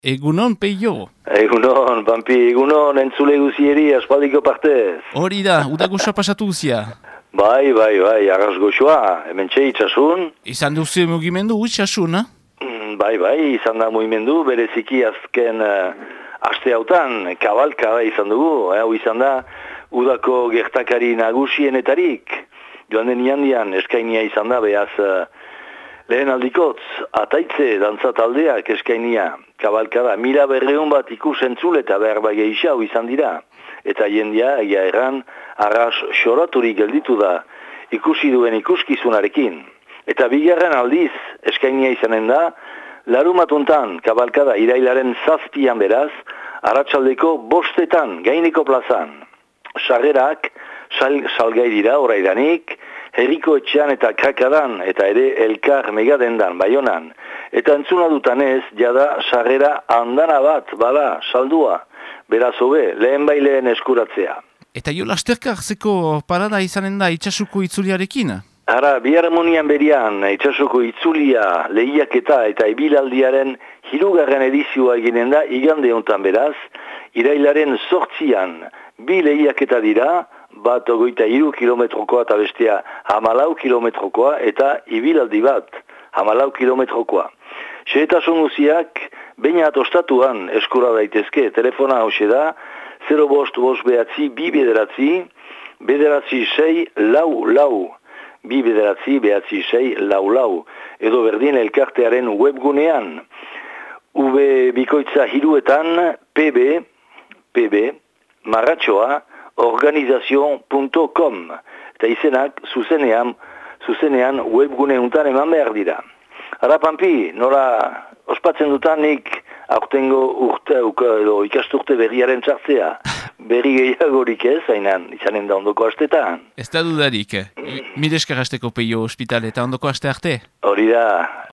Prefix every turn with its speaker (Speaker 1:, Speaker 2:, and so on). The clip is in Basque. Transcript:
Speaker 1: Egunon, Peio.
Speaker 2: Egunon, Pampi, egunon, entzule guzieri, aspaldiko partez.
Speaker 1: Hori da, udagoza pasatu guzia.
Speaker 2: Bai, arras goxoa, hemen txe itxasun.
Speaker 1: Izan duzu mugimendu itxasun, ha?
Speaker 2: Bai, izan da mugimendu, bereziki azken aste hautan, kabalka izan dugu, hau izan da, udako gertakari nagusienetarik. Joan den iandian, eskainia izan da, behaz, lehen aldikotz, ataitze, dantza taldeak eskainia, kabalkada, 1200 bat ikusentzule eta behar bageixau izan dira. Eta jendia, egia erran, arras xoraturik gelditu da, ikusi duen ikuskizunarekin. Eta bigarren aldiz, eskainia izanen da, larumatuntan, kabalkada, irailaren 7 beraz, arratsaldeko 5 gaineko plazan. Sarrerak, salgai dira, oraidanik, herriko etxean eta krakadan, eta ere elkar megadendan, Baionan. Eta entzuna dutanez, jada sarrera andana bat, bada, saldua. Beraz hobe, lehen eskuratzea.
Speaker 1: Eta jo lasterka hartzeko parada izanen da itxasuko itzuliarekin?
Speaker 2: Ara, biharmonian berian, itxasuko itzulia, lehiaketa eta ibilaldiaren 3. edizioa eginen da, igande hontan beraz, irailaren 8an, 2 lehiaketa dira, bat 23 kilometrokoa eta bestea 14 kilometrokoa eta ibilaldi bat 14 kilometrokoa. Xehetasun guziak, baina ostatuan eskura daitezke, telefona hause da, 055 behatzi, 2 bederatzi, bederatzi 6 lau, 2 bederatzi, behatzi 6 lau, edo berdin elkartearen webgunean, bikoitza hiruetan, pb, marratxoa, organizazion.com eta izenak zuzenean webgune untan eman behar dira. Ara, Pampi, nola ospatzen dutanik aurtengo edo ikasturte berriaren txartzea. Berri gehiagorik ez, izanen da ondoko astetan.
Speaker 1: Ez da dudarik. Mil esker hasteko Peio ospital eta ondoko aste arte.
Speaker 2: Hori da.